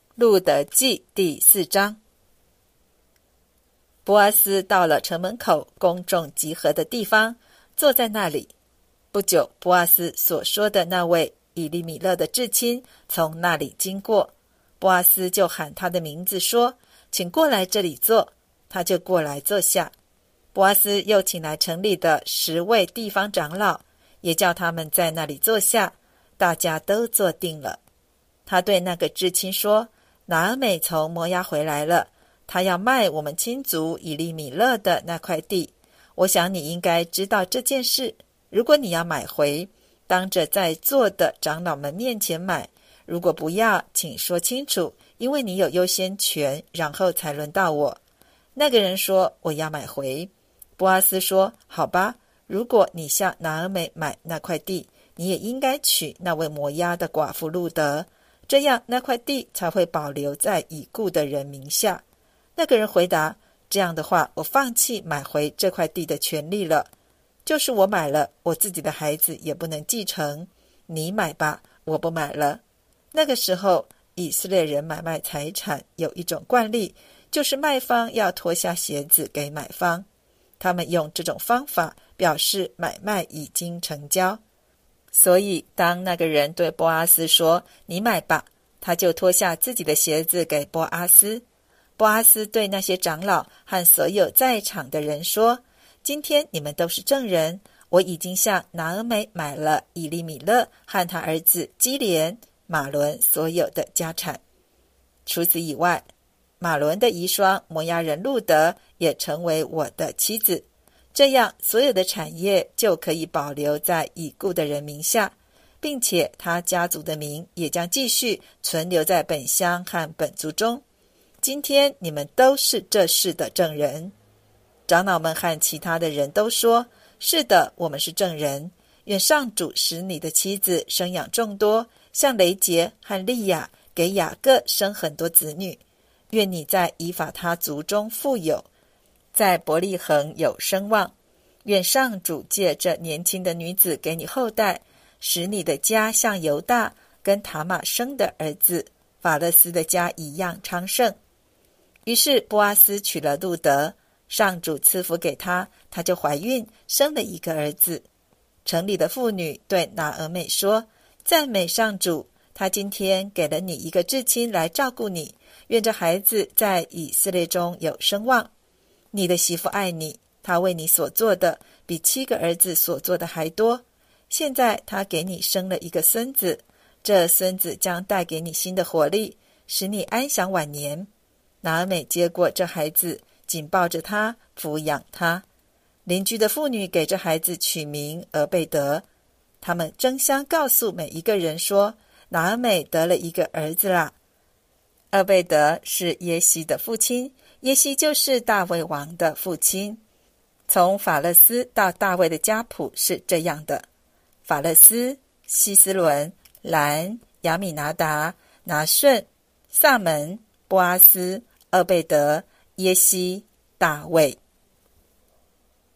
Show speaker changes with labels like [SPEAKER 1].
[SPEAKER 1] 路得记第4章。波阿斯到了城门口公众集合的地方，坐在那里。不久，波阿斯所说的那位以利米勒的至亲从那里经过，波阿斯就喊他的名字说：“请过来这里坐。”他就过来坐下。波阿斯又请来城里的10位地方长老，也叫他们在那里坐下，大家都坐定了。他对那个至亲说：“拿俄美从摩押回来了，他要卖我们亲族以利米勒的那块地。我想你应该知道这件事。如果你要买回，当着在座的长老们面前买；如果不要，请说清楚，因为你有优先权，然后才轮到我。”那个人说：“我要买回。”波阿斯说：“好吧，如果你向拿俄美买那块地，你也应该娶那位摩押的寡妇路得，这样那块地才会保留在已故的人名下。”那个人回答：“这样的话，我放弃买回这块地的权利了。就是我买了，我自己的孩子也不能继承。你买吧，我不买了。”那个时候，以色列人买卖财产有一种惯例，就是卖方要脱下鞋子给买方。他们用这种方法表示买卖已经成交。所以当那个人对波阿斯说：“你买吧”，他就脱下自己的鞋子给波阿斯。波阿斯对那些长老和所有在场的人说：“今天你们都是证人，我已经向拿俄美买了以利米勒和他儿子基连、马伦所有的家产。除此以外，马伦的遗孀摩押人路得也成为我的妻子，这样所有的产业就可以保留在已故的人名下，并且他家族的名也将继续存留在本乡和本族中。今天你们都是这事的证人。”长老们和其他的人都说：“是的，我们是证人。愿上主使你的妻子生养众多，像雷杰和利亚给雅各生很多子女。愿你在以法他族中富有，在伯利恒有声望。愿上主借这年轻的女子给你后代，使你的家像犹大跟塔玛生的儿子法勒斯的家一样昌盛。”于是波阿斯娶了路得，上主赐福给她，她就怀孕，生了一个儿子。城里的妇女对拿俄美说：“赞美上主，他今天给了你一个至亲来照顾你，愿这孩子在以色列中有声望。你的媳妇爱你，她为你所做的比7个儿子所做的还多。现在她给你生了一个孙子，这孙子将带给你新的活力，使你安享晚年。”拿俄美接过这孩子，紧抱着他，抚养他。邻居的妇女给这孩子取名俄贝德。他们争相告诉每一个人说：“拿俄美得了一个儿子啦。”俄贝德是耶西的父亲，耶西就是大卫王的父亲。从法勒斯到大卫的家谱是这样的：法勒斯、希斯伦、兰、亚米拿达、拿顺、萨门、波阿斯、俄贝德、耶西、大卫。